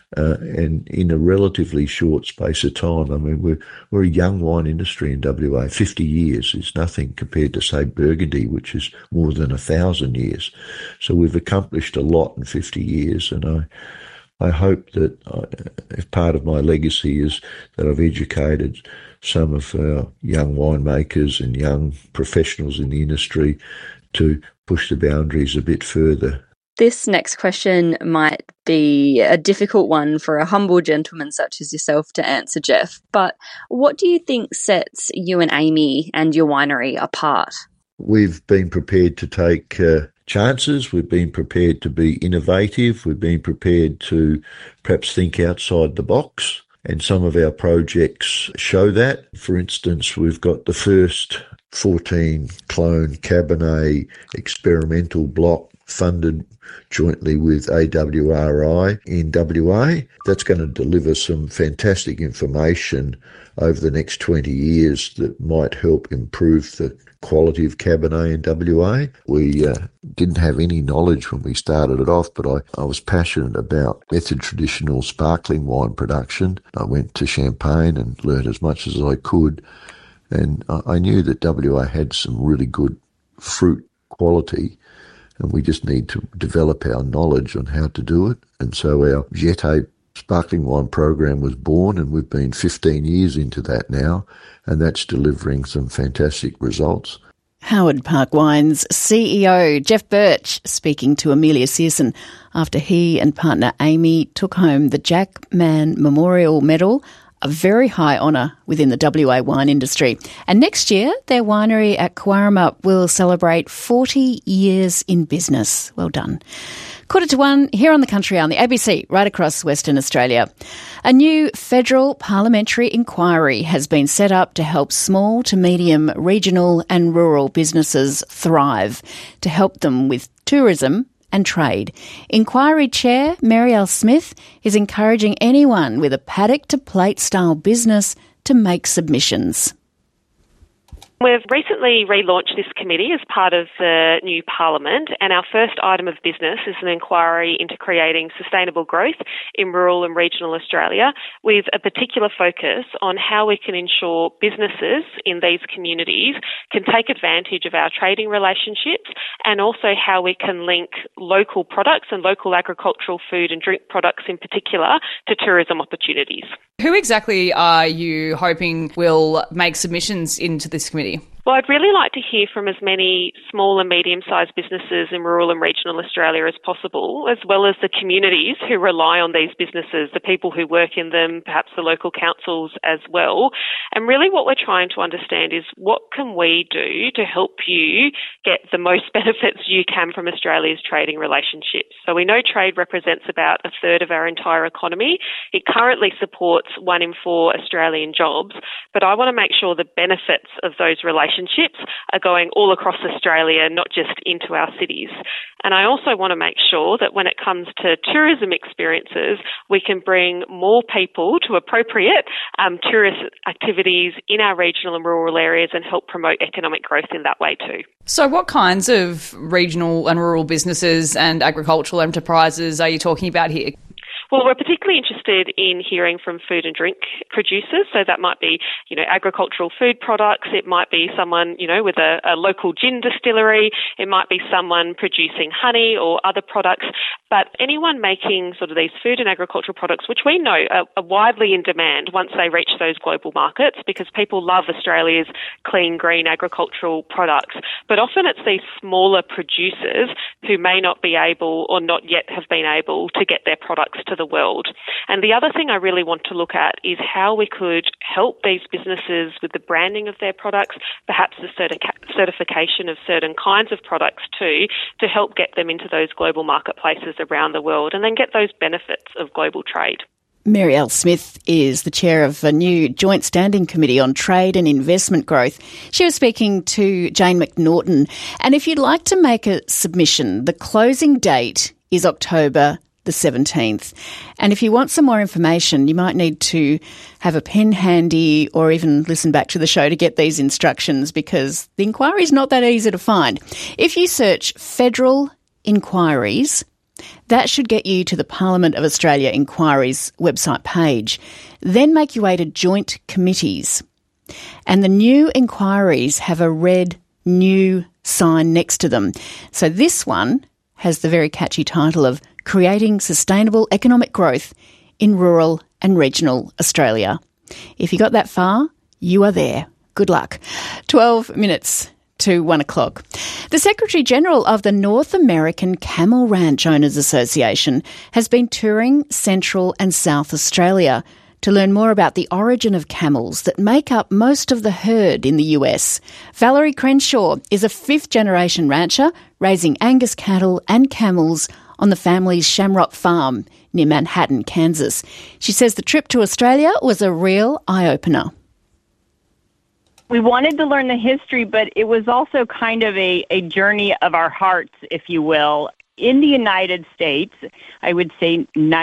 And in a relatively short space of time. I mean, we're a young wine industry in WA. 50 years is nothing compared to, say, Burgundy, which is more than 1,000 years. So we've accomplished a lot in 50 years, and I hope that if part of my legacy is that I've educated some of our young winemakers and young professionals in the industry to push the boundaries a bit further. This next question might be a difficult one for a humble gentleman such as yourself to answer, Jeff, but what do you think sets you and Amy and your winery apart? We've been prepared to take chances. We've been prepared to be innovative. We've been prepared to perhaps think outside the box, and some of our projects show that. For instance, we've got the first 14 clone Cabernet experimental block funded jointly with AWRI in WA. That's going to deliver some fantastic information over the next 20 years that might help improve the quality of Cabernet in WA. We didn't have any knowledge when we started it off, but I was passionate about method traditional sparkling wine production. I went to Champagne and learned as much as I could, and I knew that WA had some really good fruit quality. and we just need to develop our knowledge on how to do it. And so our Jeté sparkling wine program was born, and we've been 15 years into that now, and that's delivering some fantastic results. Howard Park Wines CEO Jeff Birch speaking to Amelia Searson after he and partner Amy took home the Jack Mann Memorial Medal, a very high honour within the WA wine industry. And next year, their winery at Cowarama will celebrate 40 years in business. Well done. 1:45 here on the Country Hour on the ABC right across Western Australia. A new federal parliamentary inquiry has been set up to help small to medium regional and rural businesses thrive, to help them with tourism and trade. Inquiry Chair Marielle Smith is encouraging anyone with a paddock-to-plate style business to make submissions. We've recently relaunched this committee as part of the new Parliament, and our first item of business is an inquiry into creating sustainable growth in rural and regional Australia, with a particular focus on how we can ensure businesses in these communities can take advantage of our trading relationships, and also how we can link local products and local agricultural food and drink products in particular to tourism opportunities. Who exactly are you hoping will make submissions into this committee? Well, I'd really like to hear from as many small and medium-sized businesses in rural and regional Australia as possible, as well as the communities who rely on these businesses, the people who work in them, perhaps the local councils as well. And really what we're trying to understand is what can we do to help you get the most benefits you can from Australia's trading relationships. So we know trade represents about a third of our entire economy. It currently supports 1 in 4 Australian jobs, but I want to make sure the benefits of those relationships are going all across Australia, not just into our cities. And I also want to make sure that when it comes to tourism experiences, we can bring more people to appropriate tourist activities in our regional and rural areas and help promote economic growth in that way too. So what kinds of regional and rural businesses and agricultural enterprises are you talking about here? Well, we're particularly interested in hearing from food and drink producers. So that might be, agricultural food products. It might be someone, with a local gin distillery. It might be someone producing honey or other products. But anyone making sort of these food and agricultural products, which we know are widely in demand once they reach those global markets, because people love Australia's clean, green agricultural products. But often it's these smaller producers who may not be able or not yet have been able to get their products to the world. And the other thing I really want to look at is how we could help these businesses with the branding of their products, perhaps the certification of certain kinds of products too, to help get them into those global marketplaces around the world and then get those benefits of global trade. Marielle Smith is the chair of a new Joint Standing Committee on Trade and Investment Growth. She was speaking to Jane McNaughton. And if you'd like to make a submission, the closing date is October the 17th. And if you want some more information, you might need to have a pen handy or even listen back to the show to get these instructions, because the inquiry is not that easy to find. If you search federal inquiries, that should get you to the Parliament of Australia Inquiries website page. Then make your way to joint committees. And the new inquiries have a red new sign next to them. So this one has the very catchy title of Creating Sustainable Economic Growth in Rural and Regional Australia. If you got that far, you are there. Good luck. 12 minutes to 1 o'clock. The Secretary-General of the North American Camel Ranch Owners Association has been touring Central and South Australia to learn more about the origin of camels that make up most of the herd in the US. Valerie Crenshaw is a fifth-generation rancher raising Angus cattle and camels on the family's Shamrock Farm near Manhattan, Kansas. She says the trip to Australia was a real eye-opener. We wanted to learn the history, but it was also kind of a journey of our hearts, if you will. In the United States, I would say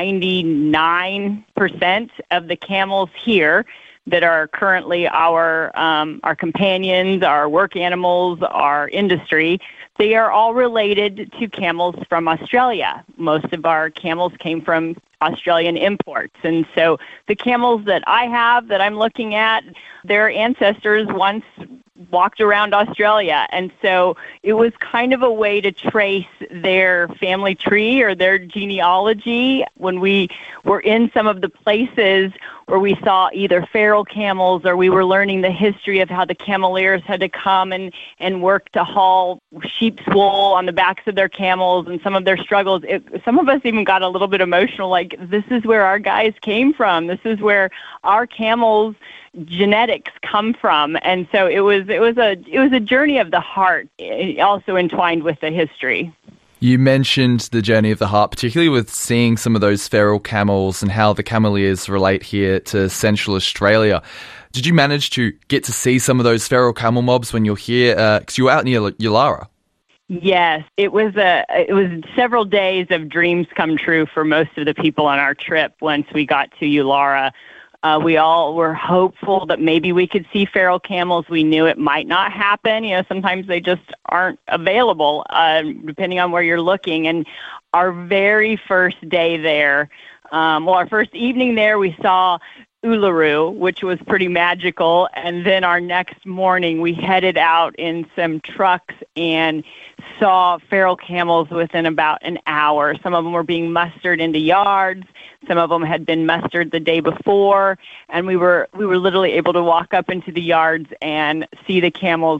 99% of the camels here that are currently our companions, our work animals, our industry, they are all related to camels from Australia. Most of our camels came from Australian imports. And so the camels that I have, that I'm looking at, their ancestors once walked around Australia. And so it was kind of a way to trace their family tree or their genealogy when we were in some of the places where we saw either feral camels or we were learning the history of how the cameleers had to come and work to haul sheep's wool on the backs of their camels and some of their struggles. Some of us even got a little bit emotional, like, this is where our guys came from. This is where our camels' genetics come from. And so it was a journey of the heart, also entwined with the history. You mentioned the journey of the heart, particularly with seeing some of those feral camels and how the cameleers relate here to Central Australia. Did you manage to get to see some of those feral camel mobs when you're here? Because you were out near Yulara. Yes, it was several days of dreams come true for most of the people on our trip once we got to Yulara. We all were hopeful that maybe we could see feral camels. We knew it might not happen. Sometimes they just aren't available, depending on where you're looking. And our very first day there, our first evening there, we saw Uluru, which was pretty magical. And then our next morning, we headed out in some trucks and saw feral camels within about an hour. Some of them were being mustered into yards. Some of them had been mustered the day before, and we were literally able to walk up into the yards and see the camels.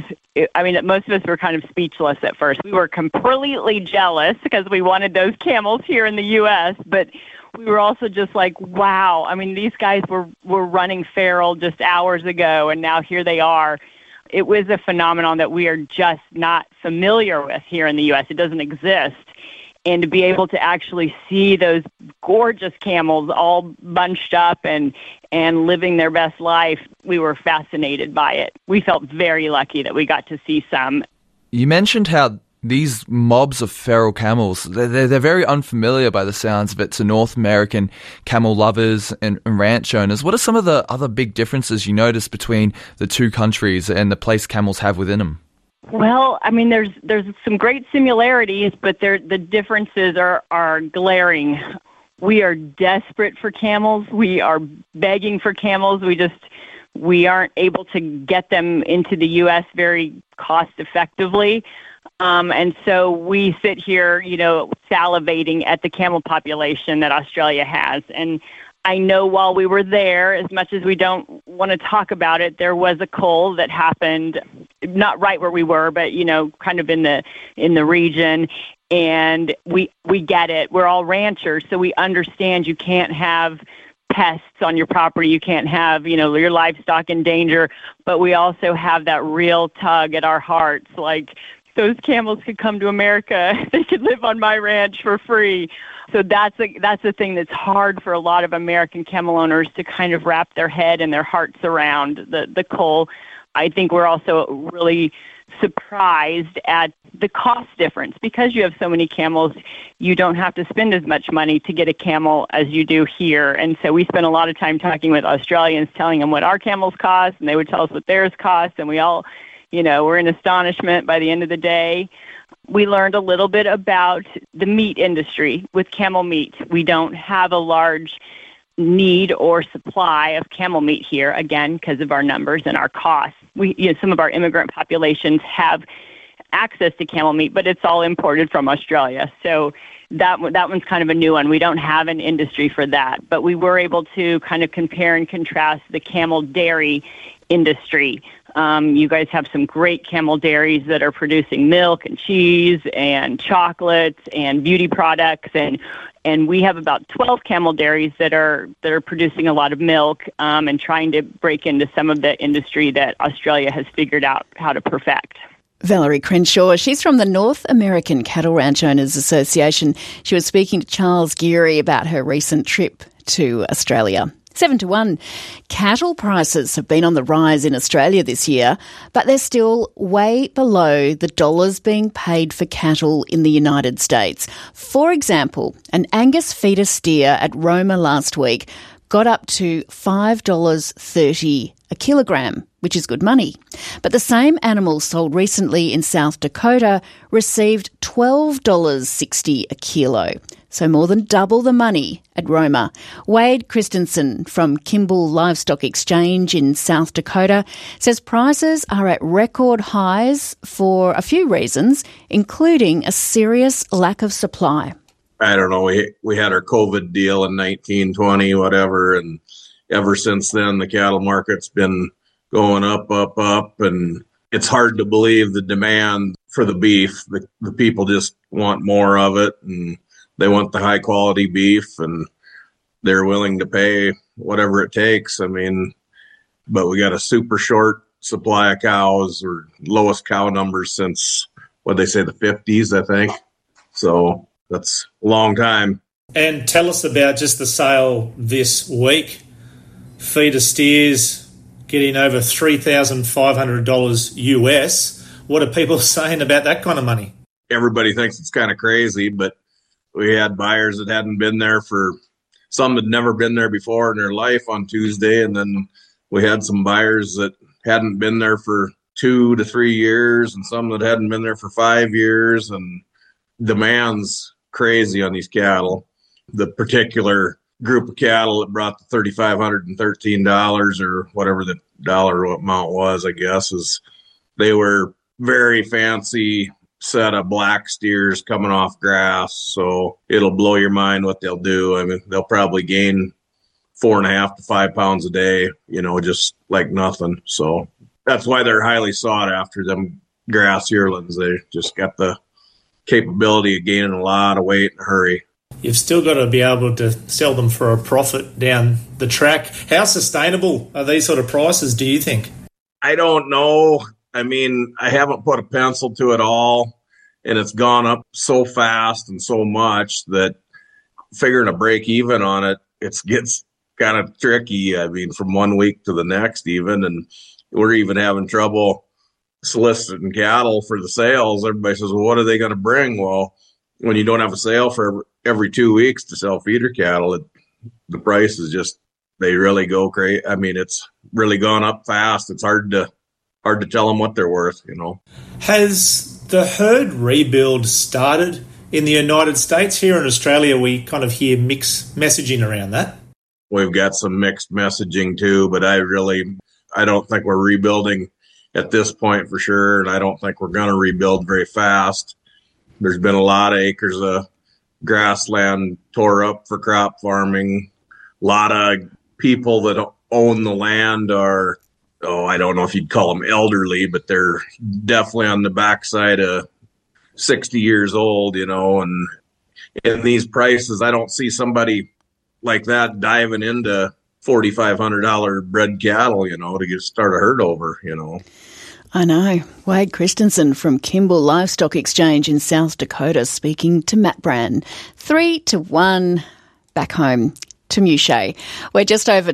Most of us were kind of speechless at first. We were completely jealous because we wanted those camels here in the U.S., but we were also just like, wow. I mean, these guys were running feral just hours ago, and now here they are. It was a phenomenon that we are just not familiar with here in the U.S. It doesn't exist. And to be able to actually see those gorgeous camels all bunched up and living their best life, we were fascinated by it. We felt very lucky that we got to see some. You mentioned how these mobs of feral camels, they're very unfamiliar by the sounds of it to North American camel lovers and ranch owners. What are some of the other big differences you notice between the two countries and the place camels have within them? Well, I mean, there's some great similarities, but the differences are glaring. We are desperate for camels. We are begging for camels. We aren't able to get them into the U.S. very cost effectively. And so we sit here, salivating at the camel population that Australia has. And I know while we were there, as much as we don't want to talk about it, there was a cull that happened, not right where we were, but, kind of in the region. And we get it. We're all ranchers, so we understand you can't have pests on your property. You can't have, your livestock in danger. But we also have that real tug at our hearts, like, those camels could come to America. They could live on my ranch for free. So that's a thing that's hard for a lot of American camel owners to kind of wrap their head and their hearts around the cull. I think we're also really surprised at the cost difference. Because you have so many camels, you don't have to spend as much money to get a camel as you do here. And so we spent a lot of time talking with Australians, telling them what our camels cost, and they would tell us what theirs cost, and we all, we're in astonishment by the end of the day. We learned a little bit about the meat industry with camel meat. We don't have a large need or supply of camel meat here, again, because of our numbers and our costs. Some of our immigrant populations have access to camel meat, but it's all imported from Australia. So that one's kind of a new one. We don't have an industry for that, but we were able to kind of compare and contrast the camel dairy industry. You guys have some great camel dairies that are producing milk and cheese and chocolates and beauty products, and we have about 12 camel dairies that are producing a lot of milk and trying to break into some of the industry that Australia has figured out how to perfect. Valerie Crenshaw, she's from the North American Cattle Ranch Owners Association. She was speaking to Charles Geary about her recent trip to Australia. 7-1. Cattle prices have been on the rise in Australia this year, but they're still way below the dollars being paid for cattle in the United States. For example, an Angus feeder steer at Roma last week got up to $5.30 a kilogram, which is good money. But the same animal sold recently in South Dakota received $12.60 a kilo. so more than double the money at Roma. Wade Christensen from Kimball Livestock Exchange in South Dakota says prices are at record highs for a few reasons, including a serious lack of supply. I don't know, we had our COVID deal in 1920, whatever, and ever since then the cattle market's been going up, and it's hard to believe the demand for the beef. The people just want more of it, and they want the high quality beef, and they're willing to pay whatever it takes. I mean, but we got a super short supply of cows, or lowest cow numbers since, what they say, the 50s, I think. So that's a long time. And tell us about just the sale this week. Feeder steers getting over $3,500 US. What are people saying about that kind of money? Everybody thinks it's kind of crazy, but we had buyers that hadn't been there some had never been there before in their life on Tuesday, and then we had some buyers that hadn't been there for 2 to 3 years, and some that hadn't been there for 5 years, and demand's crazy on these cattle. The particular group of cattle that brought the $3,513 or whatever the dollar amount was, I guess, is they were very fancy set of black steers coming off grass. So it'll blow your mind what they'll do. I mean, they'll probably gain 4.5 to 5 pounds a day, just like nothing. So that's why they're highly sought after, them grass yearlings. They just got the capability of gaining a lot of weight in a hurry. You've still got to be able to sell them for a profit down the track. How sustainable are these sort of prices, do you think? I don't know. I mean, I haven't put a pencil to it all, and it's gone up so fast and so much that figuring a break even on it, it gets kind of tricky. I mean, from 1 week to the next even, and we're even having trouble soliciting cattle for the sales. Everybody says, well, what are they going to bring? Well, when you don't have a sale for every 2 weeks to sell feeder cattle, the price is just, they really go crazy. I mean, it's really gone up fast. It's hard to tell them what they're worth, Has the herd rebuild started in the United States? Here in Australia, we kind of hear mixed messaging around that. We've got some mixed messaging too, but I don't think we're rebuilding at this point for sure, and I don't think we're going to rebuild very fast. There's been a lot of acres of grassland tore up for crop farming. A lot of people that own the land are, I don't know if you'd call them elderly, but they're definitely on the backside of 60 years old, and in these prices, I don't see somebody like that diving into $4,500 bred cattle, to start a herd over, I know. Wade Christensen from Kimball Livestock Exchange in South Dakota speaking to Matt Brand. 3-1 back home to Mouchet, where just over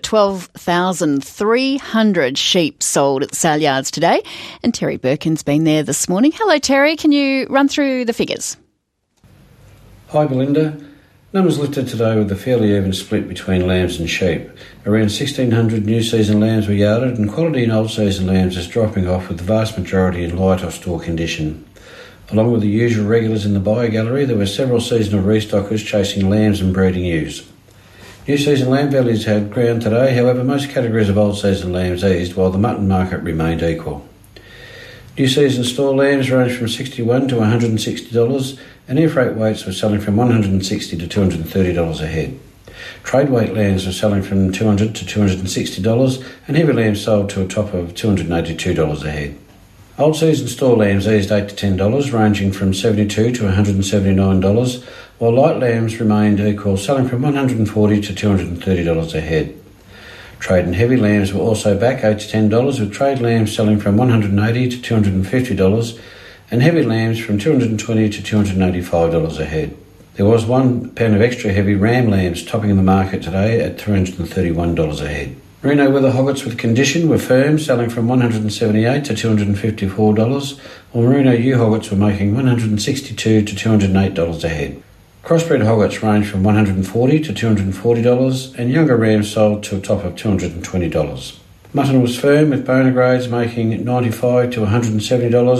12,300 sheep sold at the sale yards today. And Terry Birkin's been there this morning. Hello, Terry. Can you run through the figures? Hi, Belinda. Numbers lifted today with a fairly even split between lambs and sheep. Around 1,600 new season lambs were yarded, and quality in old season lambs is dropping off, with the vast majority in light or store condition. Along with the usual regulars in the buyer gallery, there were several seasonal restockers chasing lambs and breeding ewes. New season lamb values had ground today, however most categories of old season lambs eased while the mutton market remained equal. New season store lambs ranged from $61 to $160, and air freight weights were selling from $160 to $230 a head. Trade weight lambs were selling from $200 to $260, and heavy lambs sold to a top of $282 a head. Old season store lambs eased $8 to $10, ranging from $72 to $179, while light lambs remained equal, selling from $140 to $230 a head. Trade and heavy lambs were also back $8 to $10, with trade lambs selling from $180 to $250, and heavy lambs from $220 to $285 a head. There was 1 pound of extra heavy ram lambs topping the market today at $331 a head. Merino weather hoggets with condition were firm, selling from $178 to $254, while merino ewe hoggets were making $162 to $208 a head. Crossbred hoggets range from $140 to $240, and younger rams sold to a top of $220. Mutton was firm, with boner grades making $95 to $170,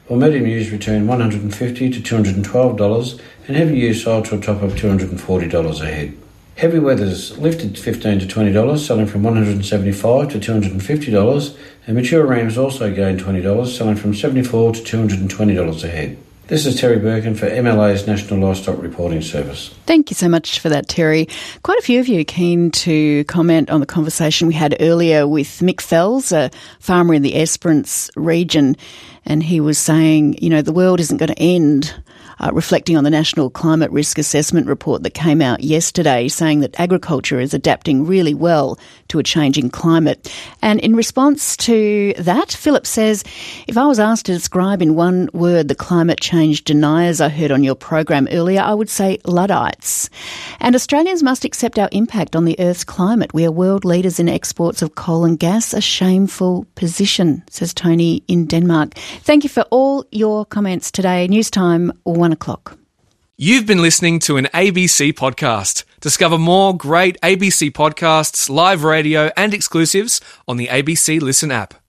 while medium use returned $150 to $212 and heavy use sold to a top of $240 a head. Heavy weathers lifted $15 to $20, selling from $175 to $250, and mature rams also gained $20, selling from $74 to $220 a head. This is Terry Birkin for MLA's National Livestock Reporting Service. Thank you so much for that, Terry. Quite a few of you keen to comment on the conversation we had earlier with Mick Fells, a farmer in the Esperance region, and he was saying, you know, the world isn't going to end. Reflecting on the National Climate Risk Assessment report that came out yesterday, saying that agriculture is adapting really well to a changing climate. And in response to that, Philip says, if I was asked to describe in one word the climate change deniers I heard on your program earlier, I would say Luddites. And Australians must accept our impact on the Earth's climate. We are world leaders in exports of coal and gas, a shameful position, says Tony in Denmark. Thank you for all your comments today. News time, 1 o'clock. You've been listening to an ABC podcast. Discover more great ABC podcasts, live radio and exclusives on the ABC Listen app.